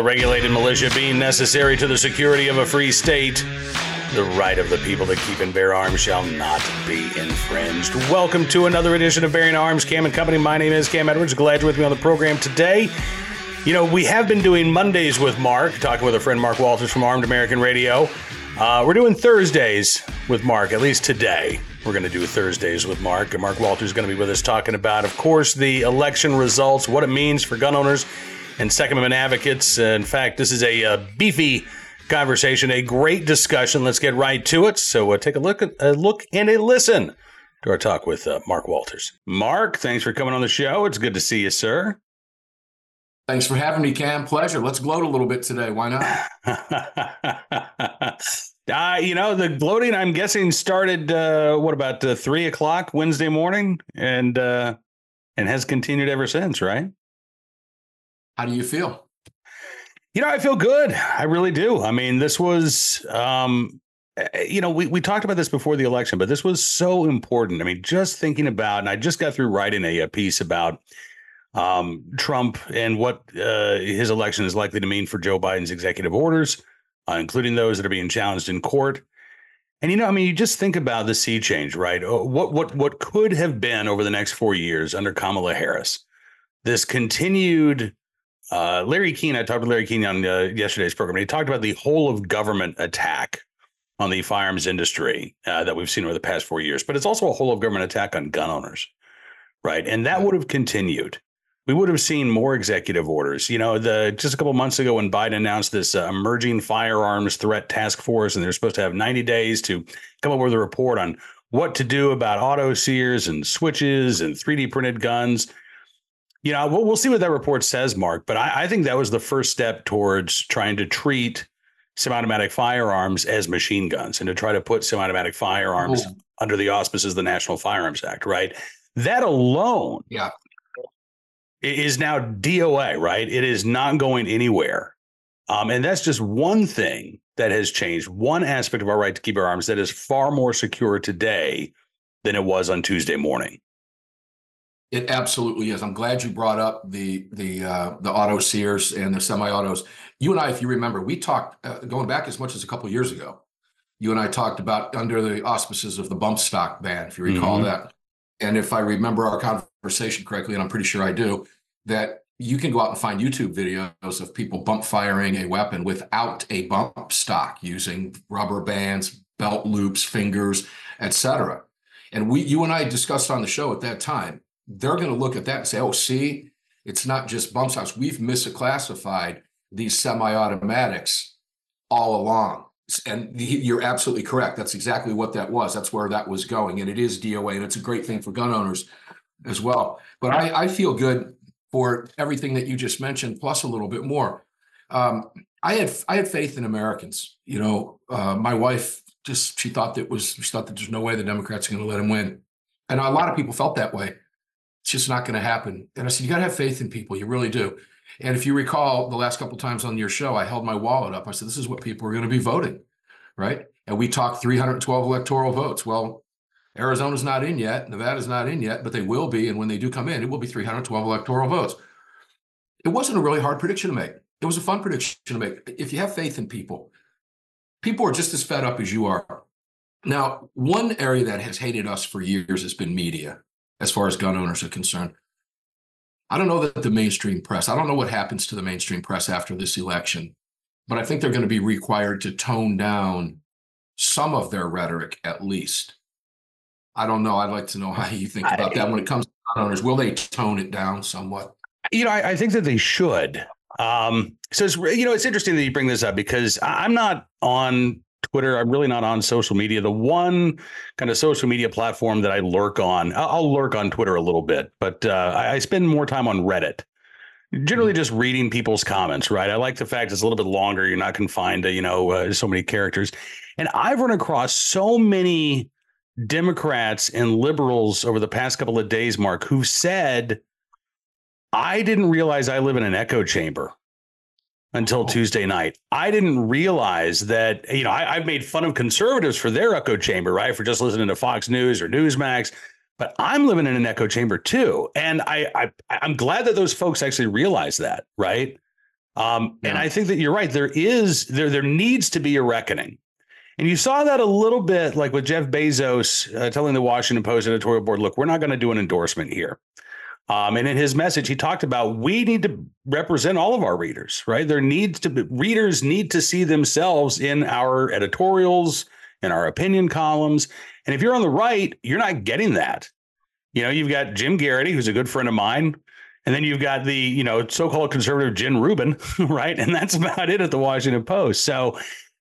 regulated militia being necessary to the security of a free state, the right of the people to keep and bear arms shall not be infringed. Welcome to another edition of Bearing Arms, Cam and Company. My name is Cam Edwards. Glad you're with me on the program today. You know, we have been doing Mondays with Mark, talking with our friend Mark Walters from Armed American Radio. We're doing Thursdays with Mark, at least today. We're going to do Thursdays with Mark. And Mark Walters is going to be with us talking about, of course, the election results, what it means for gun owners and Second Amendment advocates. In fact, this is a beefy conversation, a great discussion. Let's get right to it. So take a look and a listen to our talk with Mark Walters. Mark, thanks for coming on the show. It's good to see you, sir. Thanks for having me, Cam. Pleasure. Let's gloat a little bit today. Why not? The gloating, I'm guessing, started, 3 o'clock Wednesday morning and has continued ever since, right? How do you feel? I feel good. I really do. I mean, this was, we talked about this before the election, but this was so important. I mean, just thinking about, and I just got through writing a piece about Trump and what his election is likely to mean for Joe Biden's executive orders, including those that are being challenged in court. And, you just think about the sea change, right? What could have been over the next 4 years under Kamala Harris, this continued Larry Keane. I talked to Larry Keane on yesterday's program. And he talked about the whole of government attack on the firearms industry that we've seen over the past 4 years. But it's also a whole of government attack on gun owners, right? And that would have continued. We would have seen more executive orders. Just a couple of months ago when Biden announced this emerging firearms threat task force, and they're supposed to have 90 days to come up with a report on what to do about auto sears and switches and 3D printed guns. We'll see what that report says, Mark, but I think that was the first step towards trying to treat semi-automatic firearms as machine guns and to try to put semi-automatic firearms under the auspices of the National Firearms Act, right? That alone is now DOA, right? It is not going anywhere. And that's just one thing that has changed, one aspect of our right to keep our arms that is far more secure today than it was on Tuesday morning. It absolutely is. I'm glad you brought up the auto sears and the semi-autos. You and I, if you remember, we talked going back as much as a couple of years ago. You and I talked about under the auspices of the bump stock ban, if you recall that. And if I remember our conversation correctly, and I'm pretty sure I do, that you can go out and find YouTube videos of people bump firing a weapon without a bump stock, using rubber bands, belt loops, fingers, etc. And you and I discussed on the show at that time, they're going to look at that and say, oh, see, it's not just bump stocks. We've misclassified these semi-automatics all along. And you're absolutely correct. That's exactly what that was. That's where that was going. And it is DOA, and it's a great thing for gun owners as well. But I feel good for everything that you just mentioned, plus a little bit more. I had faith in Americans. My wife she thought that there's no way the Democrats are going to let him win. And a lot of people felt that way. It's just not going to happen. And I said, you got to have faith in people. You really do. And if you recall, the last couple of times on your show, I held my wallet up. I said, this is what people are going to be voting, right? And we talked 312 electoral votes. Well, Arizona's not in yet. Nevada's not in yet, but they will be. And when they do come in, it will be 312 electoral votes. It wasn't a really hard prediction to make. It was a fun prediction to make. If you have faith in people, people are just as fed up as you are. Now, one area that has hated us for years has been media, as far as gun owners are concerned. I don't know that the mainstream press, I don't know what happens to the mainstream press after this election, but I think they're going to be required to tone down some of their rhetoric at least. I don't know. I'd like to know how you think about that when it comes to gun owners. Will they tone it down somewhat? I think that they should. So it's interesting that you bring this up because I'm not on Twitter. I'm really not on social media. The one kind of social media platform that I lurk on, I'll lurk on Twitter a little bit, but I spend more time on Reddit, generally just reading people's comments, right? I like the fact it's a little bit longer. You're not confined to, so many characters. And I've run across so many Democrats and liberals over the past couple of days, Mark, who said, I didn't realize I live in an echo chamber until Tuesday night. I didn't realize that, I've made fun of conservatives for their echo chamber, right? For just listening to Fox News or Newsmax, but I'm living in an echo chamber too. And I'm glad that those folks actually realize that, right? And I think that you're right. There needs to be a reckoning. And you saw that a little bit like with Jeff Bezos telling the Washington Post editorial board, look, we're not going to do an endorsement here. And in his message, he talked about we need to represent all of our readers, right? Readers need to see themselves in our editorials, in our opinion columns. And if you're on the right, you're not getting that. You've got Jim Garrity, who's a good friend of mine. And then you've got the, so-called conservative Jen Rubin, right? And that's about it at the Washington Post. So,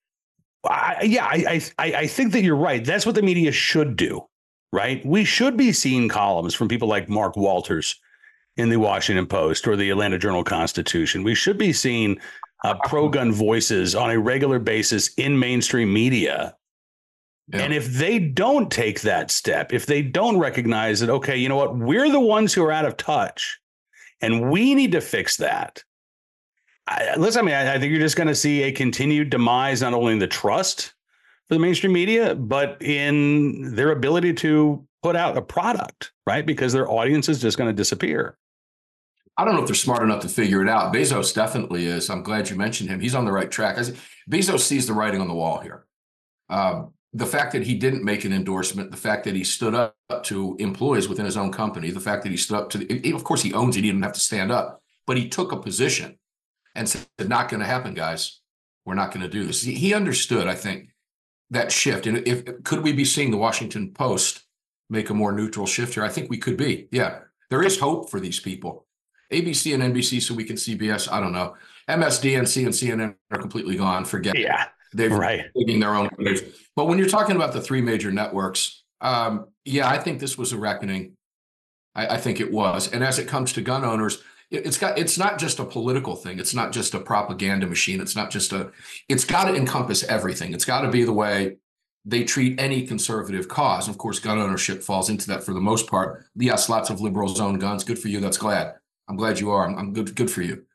I think that you're right. That's what the media should do, right? We should be seeing columns from people like Mark Walters in the Washington Post or the Atlanta Journal-Constitution. We should be seeing pro-gun voices on a regular basis in mainstream media. Yeah. And if they don't take that step, if they don't recognize that, okay, you know what, we're the ones who are out of touch and we need to fix that. I think you're just going to see a continued demise, not only in the trust for the mainstream media, but in their ability to put out a product, right? Because their audience is just going to disappear. I don't know if they're smart enough to figure it out. Bezos definitely is. I'm glad you mentioned him. He's on the right track. Bezos sees the writing on the wall here. The fact that he didn't make an endorsement, the fact that he stood up to employees within his own company, the fact that he stood up to, of course he owns it, he didn't have to stand up, but he took a position and said, not going to happen, guys. We're not going to do this. He understood, I think, that shift. And could we be seeing the Washington Post make a more neutral shift here? I think we could be. Yeah, there is hope for these people. ABC and NBC, so we can CBS, I don't know. MSDNC and CNN are completely gone. Forget it. Yeah, They've taken their own place. But when you're talking about the three major networks, I think this was a reckoning. I think it was. And as it comes to gun owners, it's not just a political thing. It's not just a propaganda machine. It's got to encompass everything. It's got to be the way they treat any conservative cause. Of course, gun ownership falls into that for the most part. Yes, lots of liberals own guns. Good for you. I'm glad you are. I'm good for you.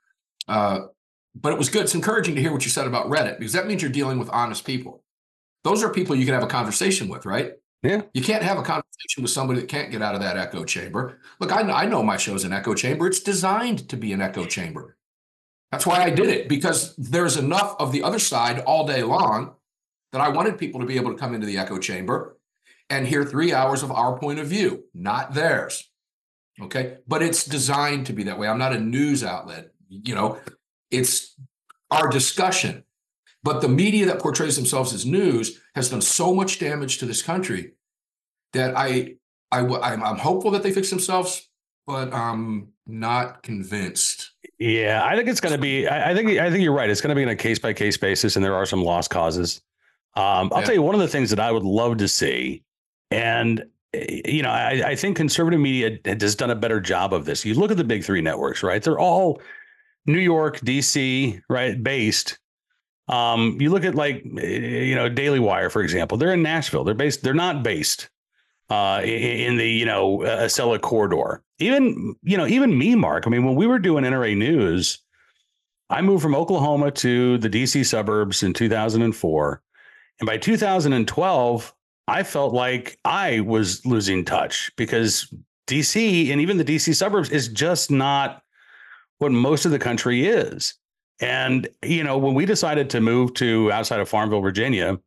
But it was good. It's encouraging to hear what you said about Reddit, because that means you're dealing with honest people. Those are people you can have a conversation with, right? Yeah. You can't have a conversation with somebody that can't get out of that echo chamber. Look, I know my show's an echo chamber. It's designed to be an echo chamber. That's why I did it, because there's enough of the other side all day long that I wanted people to be able to come into the echo chamber and hear 3 hours of our point of view, not theirs. Okay. But it's designed to be that way. I'm not a news outlet. It's our discussion. But the media that portrays themselves as news has done so much damage to this country that I'm hopeful that they fix themselves, but I'm not convinced. Yeah, I think it's going to be. I think you're right. It's going to be on a case by case basis, and there are some lost causes. I'll tell you one of the things that I would love to see, and I think conservative media has done a better job of this. You look at the big three networks, right? They're all New York, DC, right, based. You look at Daily Wire, for example. They're in Nashville. They're not based in the Acela corridor. Even me, Mark. I mean, when we were doing NRA News, I moved from Oklahoma to the DC suburbs in 2004, and by 2012, I felt like I was losing touch, because DC and even the DC suburbs is just not what most of the country is. And, when we decided to move to outside of Farmville, Virginia,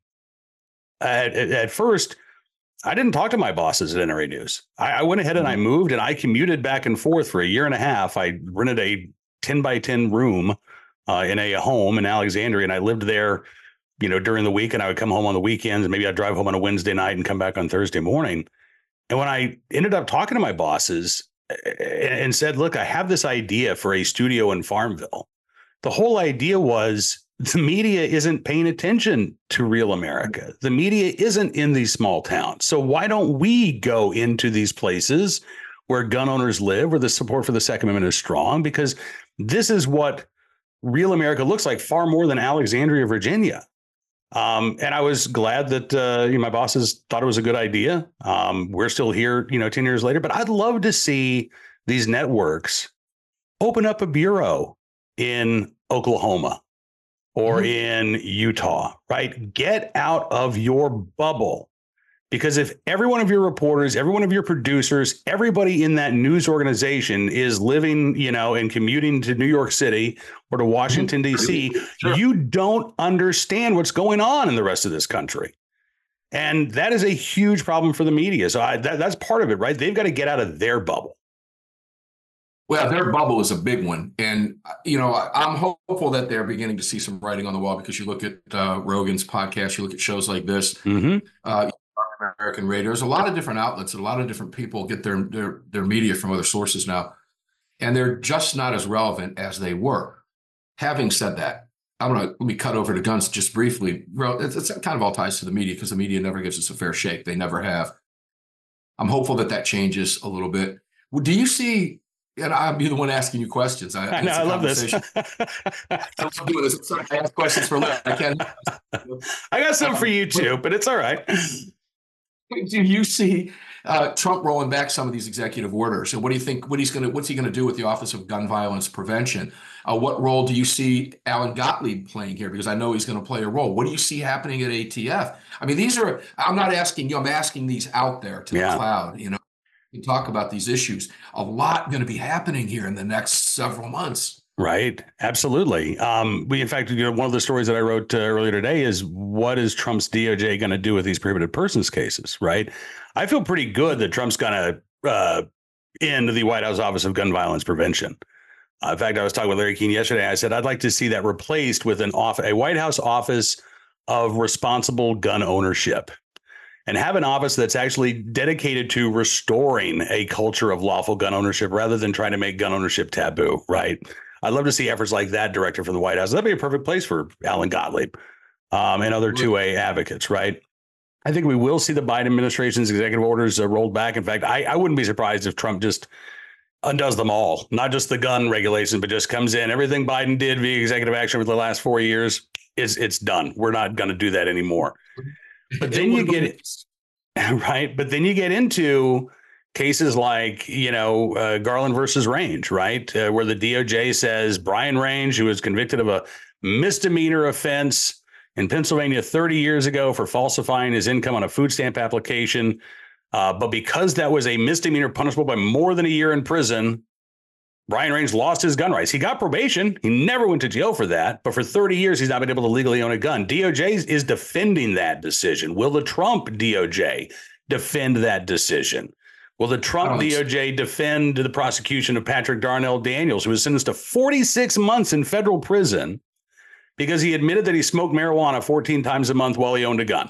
at first, I didn't talk to my bosses at NRA News. I went ahead and I moved, and I commuted back and forth for a year and a half. I rented a 10 by 10 room in a home in Alexandria, and I lived there, during the week, and I would come home on the weekends, and maybe I'd drive home on a Wednesday night and come back on Thursday morning. And when I ended up talking to my bosses and said, look, I have this idea for a studio in Farmville. The whole idea was the media isn't paying attention to real America. The media isn't in these small towns. So why don't we go into these places where gun owners live, where the support for the Second Amendment is strong? Because this is what real America looks like, far more than Alexandria, Virginia. And I was glad that my bosses thought it was a good idea. We're still here, 10 years later. But I'd love to see these networks open up a bureau in Oklahoma or in Utah, right? Get out of your bubble. Because if every one of your reporters, every one of your producers, everybody in that news organization is living, and commuting to New York City or to Washington, D.C., Sure. you don't understand what's going on in the rest of this country. And that is a huge problem for the media. So that's part of it, right? They've got to get out of their bubble. Well, their bubble is a big one. And, I'm hopeful that they're beginning to see some writing on the wall, because you look at Rogan's podcast, you look at shows like this, American Radio. There's a lot of different outlets, and a lot of different people get their media from other sources now, and they're just not as relevant as they were. Having said that, let me cut over to guns just briefly. It's kind of all ties to the media, because the media never gives us a fair shake. They never have. I'm hopeful that changes a little bit. Well, do you see? And I'll be the one asking you questions. I know. I love this. I love doing this. Sorry, I ask questions for a living. I can't. I got some for you too, but it's all right. Do you see Trump rolling back some of these executive orders? And what do you think? What's he going to do with the Office of Gun Violence Prevention? What role do you see Alan Gottlieb playing here? Because I know he's going to play a role. What do you see happening at ATF? I mean, I'm not asking you. I'm asking these out there to the cloud. We talk about these issues. A lot going to be happening here in the next several months. Right. Absolutely. In fact, one of the stories that I wrote earlier today is, what is Trump's DOJ going to do with these prohibited persons cases? Right. I feel pretty good that Trump's going to end the White House Office of Gun Violence Prevention. In fact, I was talking with Larry Keane yesterday. I said, I'd like to see that replaced with a White House Office of Responsible Gun Ownership, and have an office that's actually dedicated to restoring a culture of lawful gun ownership rather than trying to make gun ownership taboo. Right. I'd love to see efforts like that directed from the White House. That'd be a perfect place for Alan Gottlieb and other 2A advocates. Right. I think we will see the Biden administration's executive orders rolled back. In fact, I wouldn't be surprised if Trump just undoes them all, not just the gun regulations, but just comes in. Everything Biden did via executive action for the last 4 years, it's done. We're not going to do that anymore. But then you get it right. But then you get into cases like, Garland versus Range, right? Where the DOJ says Brian Range, who was convicted of a misdemeanor offense in Pennsylvania 30 years ago for falsifying his income on a food stamp application. But because that was a misdemeanor punishable by more than a year in prison, Brian Range lost his gun rights. He got probation. He never went to jail for that. But for 30 years, he's not been able to legally own a gun. DOJ is defending that decision. Will the Trump DOJ defend that decision? Will the Trump DOJ defend the prosecution of Patrick Darnell Daniels, who was sentenced to 46 months in federal prison because he admitted that he smoked marijuana 14 times a month while he owned a gun?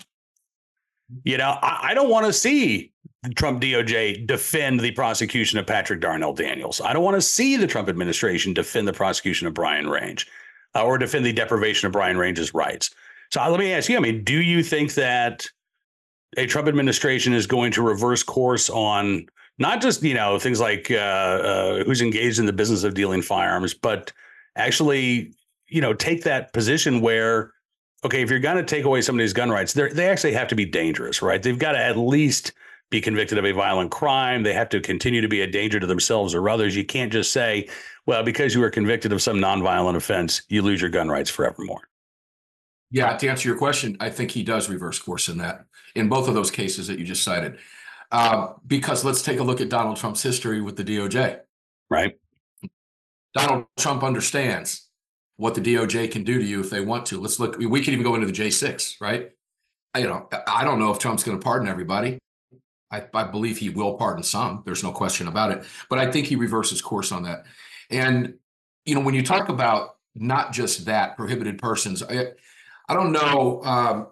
I don't want to see the Trump DOJ defend the prosecution of Patrick Darnell Daniels. I don't want to see the Trump administration defend the prosecution of Brian Range or defend the deprivation of Brian Range's rights. So let me ask you, do you think that a Trump administration is going to reverse course on not just, things like who's engaged in the business of dealing firearms, but actually, take that position where, okay, if you're going to take away somebody's gun rights, they actually have to be dangerous, right? They've got to at least be convicted of a violent crime. They have to continue to be a danger to themselves or others. You can't just say, well, because you were convicted of some nonviolent offense, you lose your gun rights forevermore. Yeah, to answer your question, I think he does reverse course in both of those cases that you just cited. Because let's take a look at Donald Trump's history with the DOJ. Right. Donald Trump understands what the DOJ can do to you if they want to. Let's look. We could even go into the J6, right? I don't know if Trump's going to pardon everybody. I believe he will pardon some. There's no question about it. But I think he reverses course on that. And, when you talk about not just that, prohibited persons, I don't know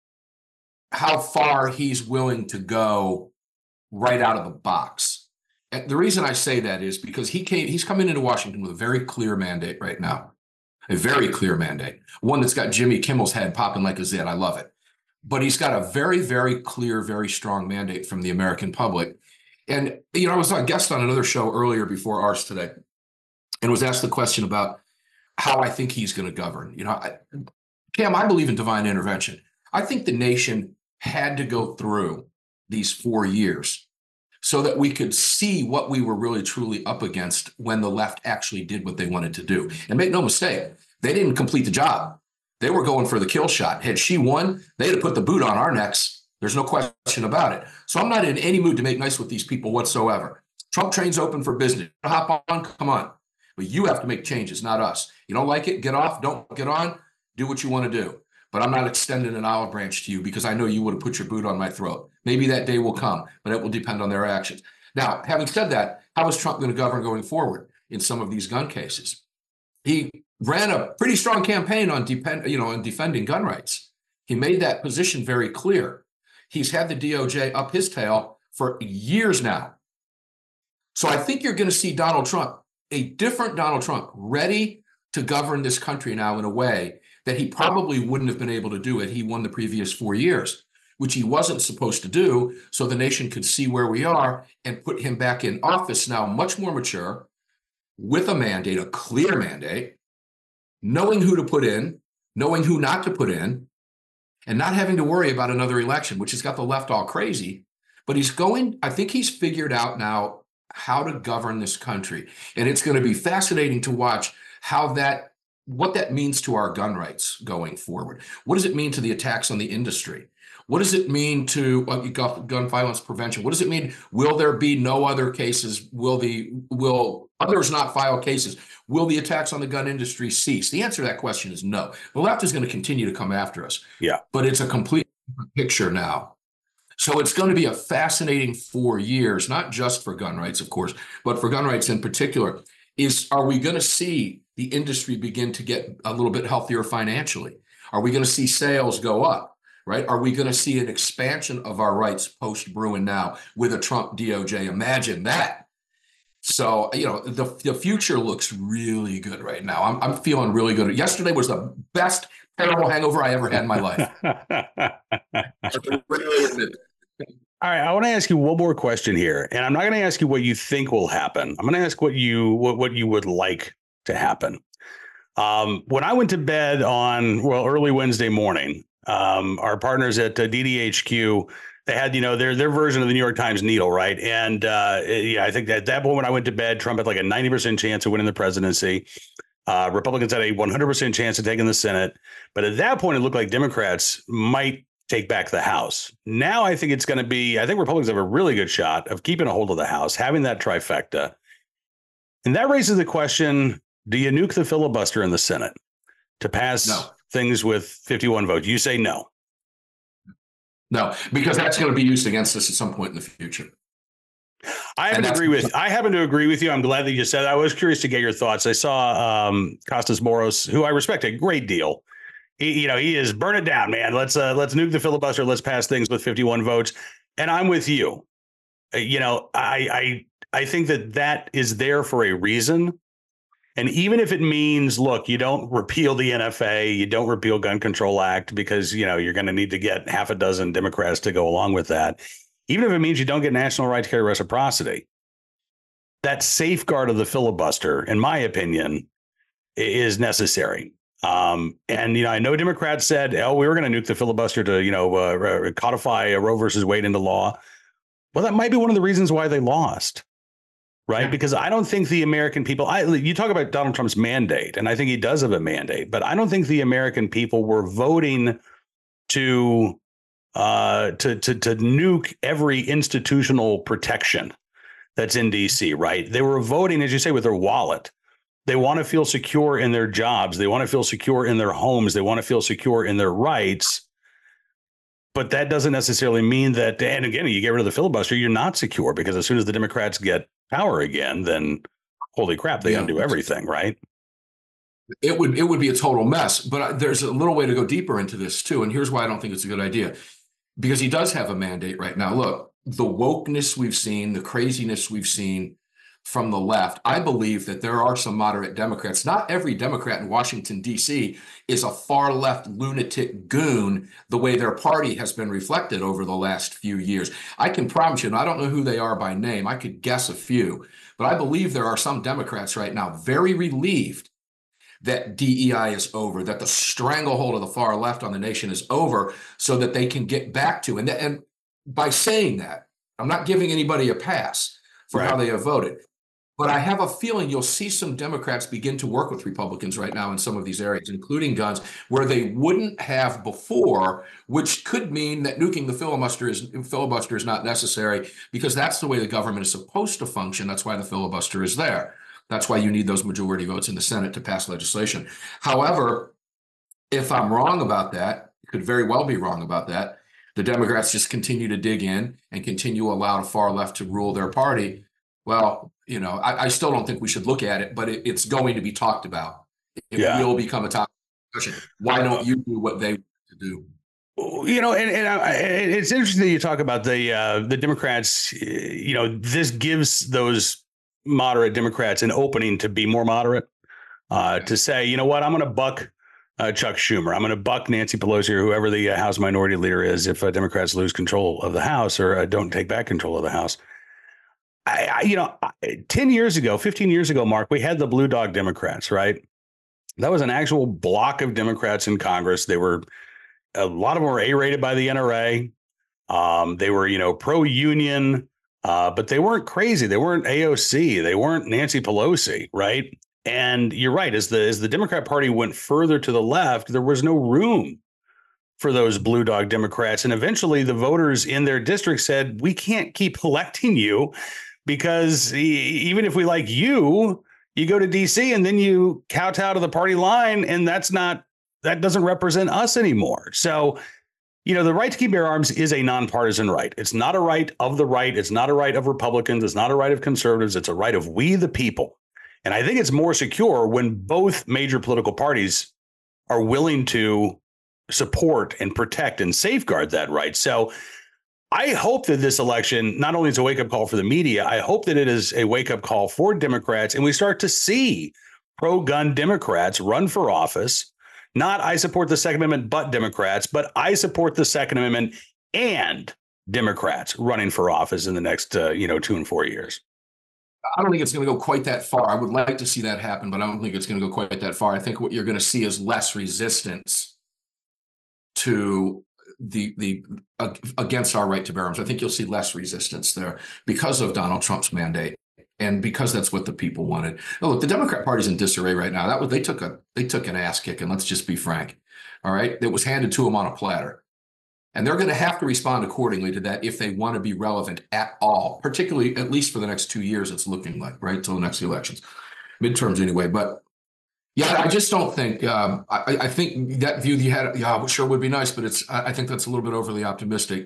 how far he's willing to go right out of the box. And the reason I say that is because he's coming into Washington with a very clear mandate right now. A very clear mandate. One that's got Jimmy Kimmel's head popping like a zit. I love it. But he's got a very, very clear, very strong mandate from the American public. And, I was a guest on another show earlier before ours today and was asked the question about how I think he's going to govern. Cam, I believe in divine intervention. I think the nation had to go through these 4 years so that we could see what we were really, truly up against when the left actually did what they wanted to do. And make no mistake, they didn't complete the job. They were going for the kill shot. Had she won, they'd have put the boot on our necks There's no question about it. So I'm not in any mood to make nice with these people whatsoever. Trump train's open for business. Hop on, come on. But you have to make changes, not us. You don't like it, get off, don't get on, do what you want to do. But I'm not extending an olive branch to you because I know you would have put your boot on my throat. Maybe that day will come, but it will depend on their actions. Now, having said that, how is Trump going to govern going forward in some of these gun cases? He ran a pretty strong campaign on defending gun rights. He made that position very clear. He's had the DOJ up his tail for years now. So I think you're going to see Donald Trump, a different Donald Trump, ready to govern this country now in a way that he probably wouldn't have been able to do it. He won the previous 4 years, which he wasn't supposed to do, so the nation could see where we are and put him back in office now, much more mature, with a mandate, a clear mandate, knowing who to put in, knowing who not to put in, and not having to worry about another election, which has got the left all crazy. But I think he's figured out now how to govern this country. And it's going to be fascinating to watch what that means to our gun rights going forward. What does it mean to the attacks on the industry? What does it mean to gun violence prevention? What does it mean? Will there be no other cases? Will others not file cases? Will the attacks on the gun industry cease? The answer to that question is no. The left is going to continue to come after us. Yeah. But it's a complete picture now. So it's going to be a fascinating 4 years, not just for gun rights, of course, but for gun rights in particular. Are we going to see the industry begin to get a little bit healthier financially? Are we going to see sales go up, right? Are we going to see an expansion of our rights post-Bruen now with a Trump DOJ? Imagine that. So, the future looks really good right now. I'm feeling really good. Yesterday was the best terrible hangover I ever had in my life. All right, I want to ask you one more question here, and I'm not going to ask you what you think will happen. I'm going to ask what you would like to happen. When I went to bed on early Wednesday morning, our partners at DDHQ, they had their version of the New York Times Needle, right? And I think that at that point when I went to bed, Trump had like a 90% chance of winning the presidency. Republicans had a 100% chance of taking the Senate, but at that point it looked like Democrats might take back the House. Now I think it's going to be, I think Republicans have a really good shot of keeping a hold of the House, having that trifecta. And that raises the question, do you nuke the filibuster in the Senate to pass things with 51 votes? You say no. No, because that's going to be used against us at some point in the future. I happen to agree with you. I'm glad that you said that. I was curious to get your thoughts. I saw Costas Moros, who I respect a great deal. He is burn it down, man. Let's nuke the filibuster. Let's pass things with 51 votes. And I'm with you. I think that is there for a reason. And even if it means, look, you don't repeal the NFA, you don't repeal Gun Control Act because, you're going to need to get half a dozen Democrats to go along with that. Even if it means you don't get national right to carry reciprocity, that safeguard of the filibuster, in my opinion, is necessary. I know Democrats said, we were going to nuke the filibuster to, codify Roe versus Wade into law. Well, that might be one of the reasons why they lost. Right. Yeah. Because I don't think the American people, you talk about Donald Trump's mandate, and I think he does have a mandate, but I don't think the American people were voting to nuke every institutional protection that's in D.C. Right. They were voting, as you say, with their wallet. They want to feel secure in their jobs. They want to feel secure in their homes. They want to feel secure in their rights. But that doesn't necessarily mean that, and again, you get rid of the filibuster, you're not secure, because as soon as the Democrats get power again, then holy crap, they undo everything, right? It would be a total mess. But there's a little way to go deeper into this too. And here's why I don't think it's a good idea. Because he does have a mandate right now. Look, the wokeness we've seen, the craziness we've seen from the left, I believe that there are some moderate Democrats. Not every Democrat in Washington, D.C. is a far left lunatic goon the way their party has been reflected over the last few years. I can promise you, and I don't know who they are by name, I could guess a few, but I believe there are some Democrats right now very relieved that DEI is over, that the stranglehold of the far left on the nation is over, so that they can get back to, and by saying that, I'm not giving anybody a pass for how they have voted. But I have a feeling you'll see some Democrats begin to work with Republicans right now in some of these areas, including guns, where they wouldn't have before, which could mean that nuking the filibuster is not necessary, because that's the way the government is supposed to function. That's why the filibuster is there. That's why you need those majority votes in the Senate to pass legislation. However, if I'm wrong about that, could very well be wrong about that, the Democrats just continue to dig in and continue to allow the far left to rule their party. Well, I still don't think we should look at it, but it's going to be talked about. It will become a topic of discussion. Why don't you do what they want to do? It's interesting that you talk about the Democrats. This gives those moderate Democrats an opening to be more moderate, to say, you know what, I'm going to buck Chuck Schumer. I'm going to buck Nancy Pelosi or whoever the House Minority Leader is if Democrats lose control of the House or don't take back control of the House. 10 years ago, 15 years ago, Mark, we had the Blue Dog Democrats, right? That was an actual block of Democrats in Congress. A lot of them were A-rated by the NRA. They were, pro-union, but they weren't crazy. They weren't AOC. They weren't Nancy Pelosi, right? And you're right. As the Democrat Party went further to the left, there was no room for those Blue Dog Democrats. And eventually the voters in their district said, we can't keep electing you, because even if we like you, you go to DC and then you kowtow to the party line, and that doesn't represent us anymore. So, the right to keep bear arms is a nonpartisan right. It's not a right of the right. It's not a right of Republicans. It's not a right of conservatives. It's a right of we, the people. And I think it's more secure when both major political parties are willing to support and protect and safeguard that right. So I hope that this election not only is a wake-up call for the media, I hope that it is a wake-up call for Democrats, and we start to see pro-gun Democrats run for office. Not I support the Second Amendment, but Democrats, but I support the Second Amendment and Democrats running for office in the next 2 and 4 years. I don't think it's going to go quite that far. I would like to see that happen, but I don't think it's going to go quite that far. I think what you're going to see is less resistance to the against our right to bear arms. I think you'll see less resistance there because of Donald Trump's mandate, and because that's what the people wanted. Oh, look, the Democrat Party's in disarray right now. They took an ass kicking. Let's just be frank. All right, it was handed to them on a platter, and they're going to have to respond accordingly to that if they want to be relevant at all. Particularly, at least for the next 2 years, it's looking like, right, till the next elections, midterms anyway. But yeah, I just don't think. I think that view you had, sure would be nice, but I think that's a little bit overly optimistic.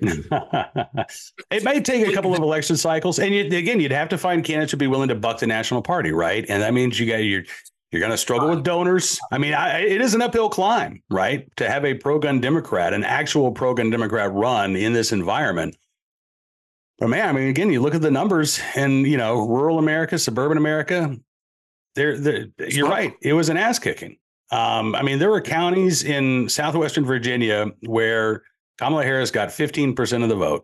It may take a couple of election cycles, and you'd have to find candidates who'd be willing to buck the national party, right? And that means you're going to struggle with donors. I mean, it is an uphill climb, right, to have a pro-gun Democrat, an actual pro-gun Democrat, run in this environment. But man, I mean, again, you look at the numbers, and rural America, suburban America. You're right. It was an ass kicking. I mean, there were counties in southwestern Virginia where Kamala Harris got 15% of the vote.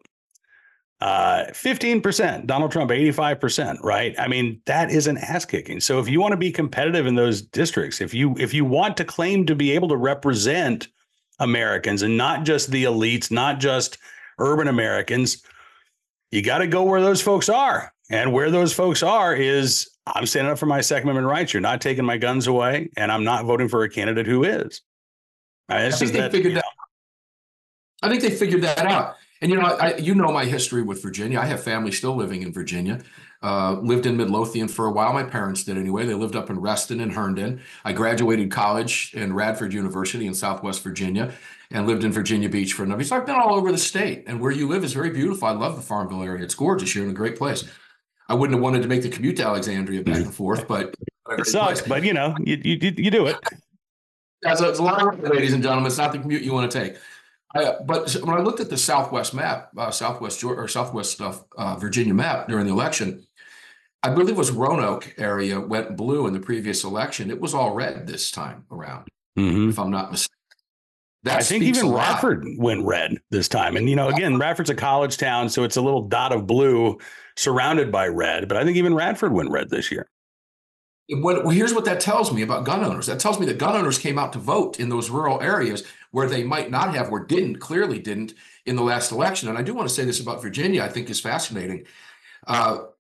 15%. Donald Trump 85%. Right. I mean, that is an ass kicking. So if you want to be competitive in those districts, if you want to claim to be able to represent Americans and not just the elites, not just urban Americans, you got to go where those folks are. And where those folks are is, I'm standing up for my Second Amendment rights. You're not taking my guns away, and I'm not voting for a candidate who is. I think they figured that. I think they figured that out. And my history with Virginia. I have family still living in Virginia. Lived in Midlothian for a while. My parents did anyway. They lived up in Reston and Herndon. I graduated college in Radford University in Southwest Virginia, and lived in Virginia Beach for a number of years. So I've been all over the state, and where you live is very beautiful. I love the Farmville area. It's gorgeous. You're in a great place. I wouldn't have wanted to make the commute to Alexandria back and forth, but it sucks. But you do it. That's a lot of work, ladies and gentlemen. It's not the commute you want to take. But when I looked at the Southwest map, Southwest Virginia map during the election, I believe it was Roanoke area went blue in the previous election. It was all red this time around, if I'm not mistaken. I think even Radford went red this time. And, again, Radford's a college town, so it's a little dot of blue surrounded by red. But I think even Radford went red this year. Well, here's what that tells me about gun owners. That tells me that gun owners came out to vote in those rural areas where they might not have, or clearly didn't in the last election. And I do want to say this about Virginia, I think is fascinating.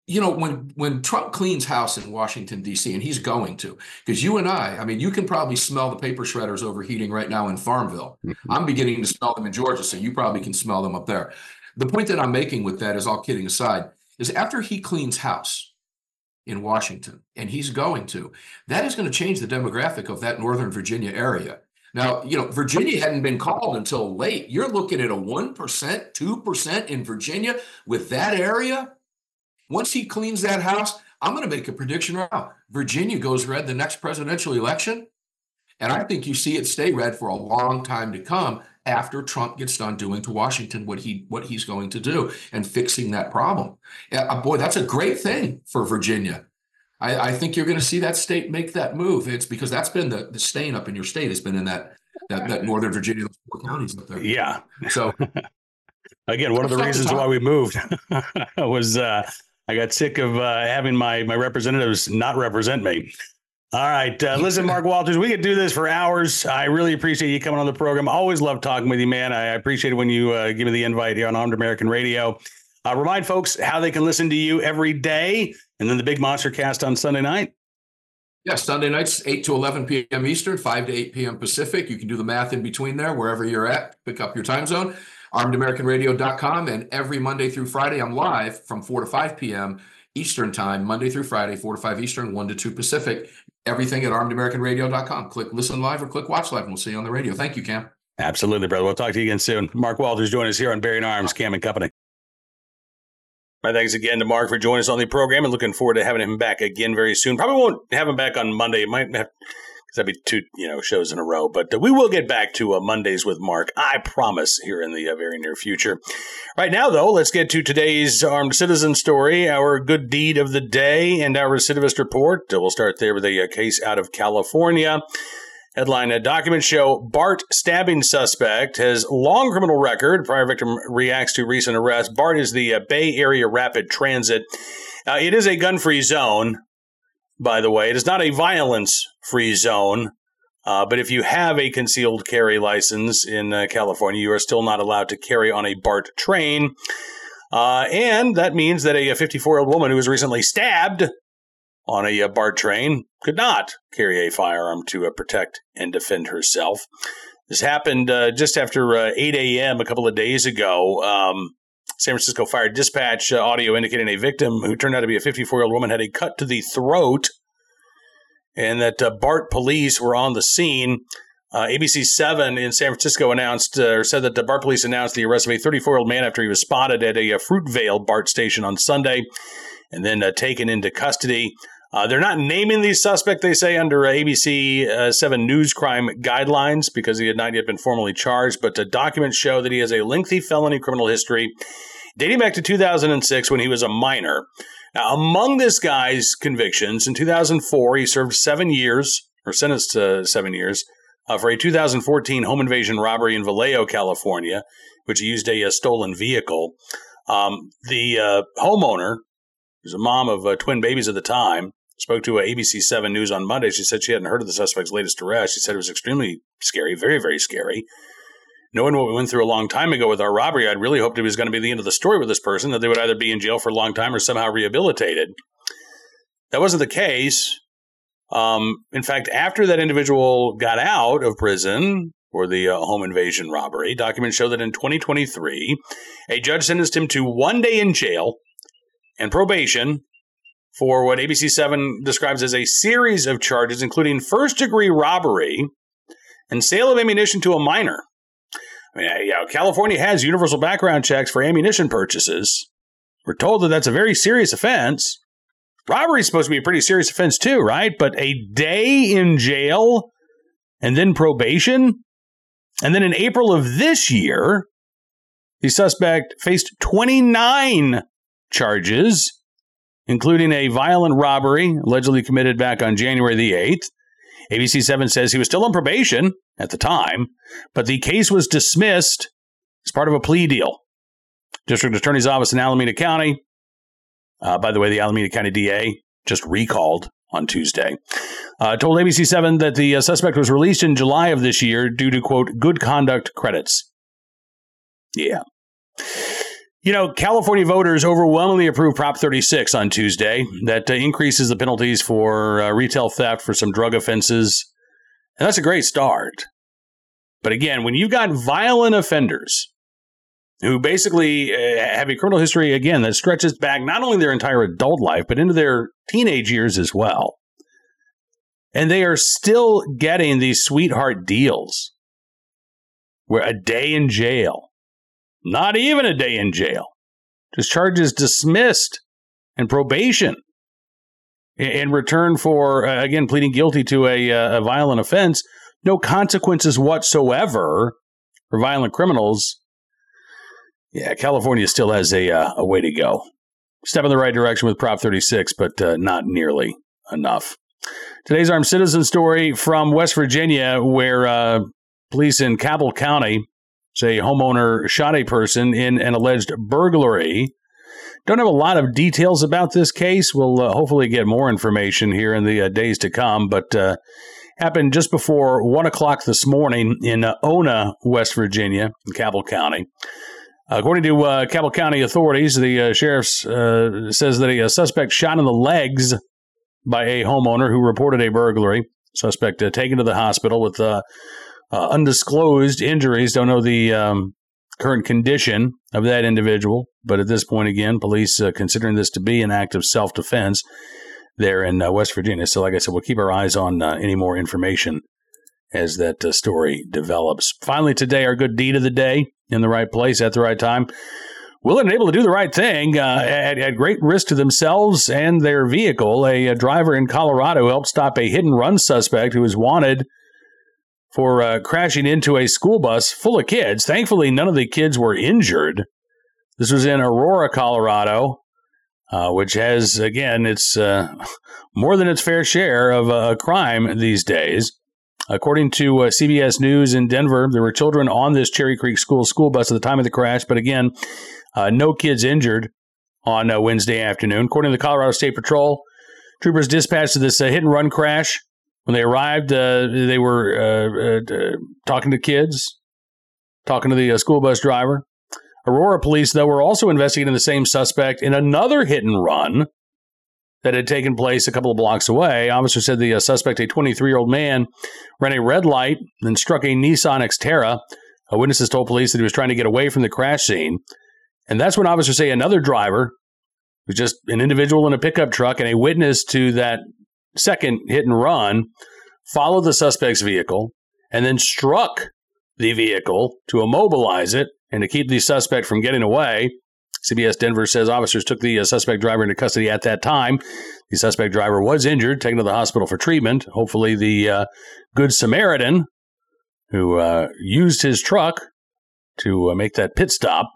when Trump cleans house in Washington, D.C., and he's going to, because you and I mean, you can probably smell the paper shredders overheating right now in Farmville. I'm beginning to smell them in Georgia, so you probably can smell them up there. The point that I'm making with that is, all kidding aside, is after he cleans house in Washington, and he's going to, that is going to change the demographic of that Northern Virginia area. Now, Virginia hadn't been called until late. You're looking at a 1%, 2% in Virginia with that area. Once he cleans that house, I'm going to make a prediction right now. Virginia goes red the next presidential election. And I think you see it stay red for a long time to come after Trump gets done doing to Washington what he's going to do and fixing that problem. Boy, that's a great thing for Virginia. I think you're going to see that state make that move. It's because that's been the stain up in your state has been in that Northern Virginia, those 4 counties up there. Yeah. So again, one of the reasons why we moved was I got sick of having my representatives not represent me. All right. Listen, Mark Walters, we could do this for hours. I really appreciate you coming on the program. Always love talking with you, man. I appreciate it when you give me the invite here on Armed American Radio. Remind folks how they can listen to you every day, and then the Big Monster Cast on Sunday night. Yeah, Sunday nights, 8 to 11 p.m. Eastern, 5 to 8 p.m. Pacific. You can do the math in between there, wherever you're at. Pick up your time zone. ArmedAmericanRadio.com. And every Monday through Friday, I'm live from 4 to 5 p.m. Eastern time, Monday through Friday, 4 to 5 Eastern, 1 to 2 Pacific. Everything at ArmedAmericanRadio.com. Click listen live or click watch live, and we'll see you on the radio. Thank you, Cam. Absolutely, brother. We'll talk to you again soon. Mark Walters joining us here on Bearing Arms, Cam and Company. My thanks again to Mark for joining us on the program, and looking forward to having him back again very soon. Probably won't have him back on Monday. It might have, because that'd be 2 shows in a row. But we will get back to Mondays with Mark, I promise, here in the very near future. Right now, though, let's get to today's Armed Citizen story, our good deed of the day, and our recidivist report. We'll start there with a case out of California. Headline, documents show Bart stabbing suspect has long criminal record. Prior victim reacts to recent arrest. Bart is the Bay Area Rapid Transit. It is a gun-free zone, by the way. It is not a violence-free zone. But if you have a concealed carry license in California, you are still not allowed to carry on a BART train. And that means that a 54-year-old woman who was recently stabbed on a BART train could not carry a firearm to protect and defend herself. This happened just after 8 a.m. a couple of days ago. San Francisco Fire Dispatch audio indicating a victim who turned out to be a 54-year-old woman had a cut to the throat, and that BART police were on the scene. ABC 7 in San Francisco said that the BART police announced the arrest of a 34-year-old man after he was spotted at a Fruitvale BART station on Sunday and then taken into custody. They're not naming the suspect, they say, under ABC 7 news crime guidelines because he had not yet been formally charged, but the documents show that he has a lengthy felony criminal history dating back to 2006 when he was a minor. Now, among this guy's convictions, in 2004, he served 7 years, or sentenced to 7 years, for a 2014 home invasion robbery in Vallejo, California, which he used a stolen vehicle. The homeowner, who's a mom of twin babies at the time, spoke to ABC 7 News on Monday. She said she hadn't heard of the suspect's latest arrest. She said it was extremely scary, very, very scary. Knowing what we went through a long time ago with our robbery, I'd really hoped it was going to be the end of the story with this person, that they would either be in jail for a long time or somehow rehabilitated. That wasn't the case. In fact, after that individual got out of prison for the home invasion robbery, documents show that in 2023, a judge sentenced him to 1 day in jail and probation for what ABC 7 describes as a series of charges, including first-degree robbery and sale of ammunition to a minor. I mean, California has universal background checks for ammunition purchases. We're told that that's a very serious offense. Robbery is supposed to be a pretty serious offense too, right? But a day in jail and then probation? And then in April of this year, the suspect faced 29 charges, including a violent robbery allegedly committed back on January the 8th. ABC 7 says he was still on probation at the time, but the case was dismissed as part of a plea deal. District Attorney's Office in Alameda County, by the way, the Alameda County DA just recalled on Tuesday, told ABC 7 that the suspect was released in July of this year due to, quote, good conduct credits. Yeah. California voters overwhelmingly approved Prop 36 on Tuesday. That increases the penalties for retail theft for some drug offenses. And that's a great start. But again, when you've got violent offenders who basically have a criminal history, again, that stretches back not only their entire adult life, but into their teenage years as well. And they are still getting these sweetheart deals where a day in jail, not even a day in jail, just charges dismissed and probation in return for, again, pleading guilty to a violent offense. No consequences whatsoever for violent criminals. Yeah, California still has a way to go. Step in the right direction with Prop 36, but not nearly enough. Today's Armed Citizen story from West Virginia, where police in Cabell County say a homeowner shot a person in an alleged burglary. Don't have a lot of details about this case. We'll hopefully get more information here in the days to come, but happened just before 1 o'clock this morning in Ona, West Virginia, in Cabell County. According to Cabell County authorities, the sheriff says that a suspect shot in the legs by a homeowner who reported a burglary. Suspect taken to the hospital with undisclosed injuries. Don't know the current condition of that individual. But at this point, again, police considering this to be an act of self-defense there in West Virginia. So like I said, we'll keep our eyes on any more information as that story develops. Finally today, our good deed of the day, in the right place at the right time. Willing and able to do the right thing at great risk to themselves and their vehicle. A driver in Colorado helped stop a hit-and-run suspect who was wanted for crashing into a school bus full of kids. Thankfully, none of the kids were injured. This was in Aurora, Colorado, which has, again, it's more than its fair share of crime these days. According to CBS News in Denver, there were children on this Cherry Creek school bus at the time of the crash, but again, no kids injured on Wednesday afternoon. According to the Colorado State Patrol, troopers dispatched to this hit-and-run crash. When they arrived, they were talking to kids, talking to the school bus driver. Aurora police, though, were also investigating the same suspect in another hit-and-run that had taken place a couple of blocks away. Officer said the suspect, a 23-year-old man, ran a red light and struck a Nissan Xterra. Witnesses told police that he was trying to get away from the crash scene. And that's when officers say another driver, who's just an individual in a pickup truck and a witness to that second hit and run, followed the suspect's vehicle and then struck the vehicle to immobilize it and to keep the suspect from getting away. CBS Denver says officers took the suspect driver into custody at that time. The suspect driver was injured, taken to the hospital for treatment. Hopefully the Good Samaritan who used his truck to make that pit stop,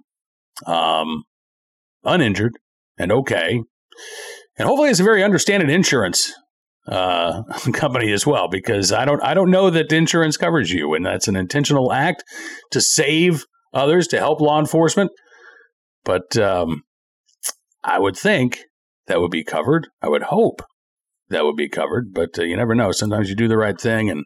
uninjured and okay. And hopefully it's a very understanding insurance company as well, because I don't know that insurance covers you, and that's an intentional act to save others, to help law enforcement. But I would think that would be covered. I would hope that would be covered, but you never know. Sometimes you do the right thing, and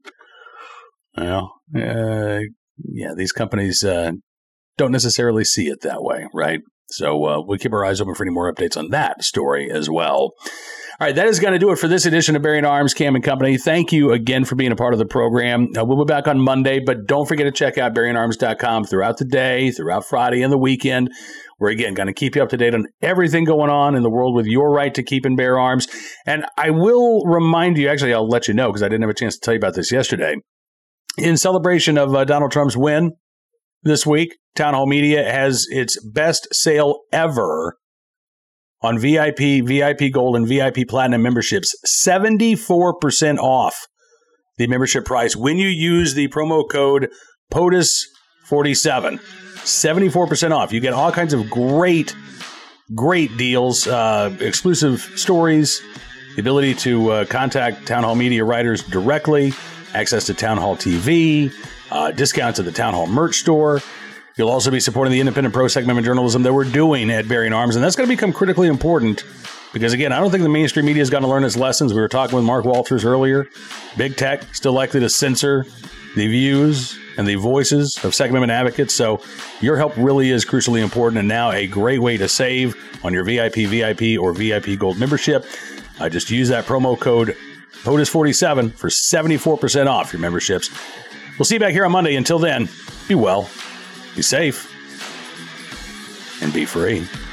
these companies don't necessarily see it that way, right? So we'll keep our eyes open for any more updates on that story as well. All right, that is going to do it for this edition of Bearing Arms, Cam & Company. Thank you again for being a part of the program. We'll be back on Monday, but don't forget to check out BearingArms.com throughout the day, throughout Friday and the weekend. We're, again, going to keep you up to date on everything going on in the world with your right to keep and bear arms. And I will remind you, actually, I'll let you know because I didn't have a chance to tell you about this yesterday. In celebration of Donald Trump's win this week, Town Hall Media has its best sale ever on VIP, VIP Gold, and VIP Platinum memberships. 74% off the membership price when you use the promo code POTUS47. 74% off. You get all kinds of great deals, exclusive stories, the ability to contact Town Hall Media writers directly, access to Town Hall TV, discounts at the Town Hall merch store. You'll also be supporting the independent pro-segment journalism that we're doing at Bearing Arms, and that's going to become critically important because, again, I don't think the mainstream media is going to learn its lessons. We were talking with Mark Walters earlier. Big tech still likely to censor the views and the voices of Second Amendment advocates. So your help really is crucially important, and now a great way to save on your VIP, or VIP Gold membership. Just use that promo code POTUS47 for 74% off your memberships. We'll see you back here on Monday. Until then, be well, be safe, and be free.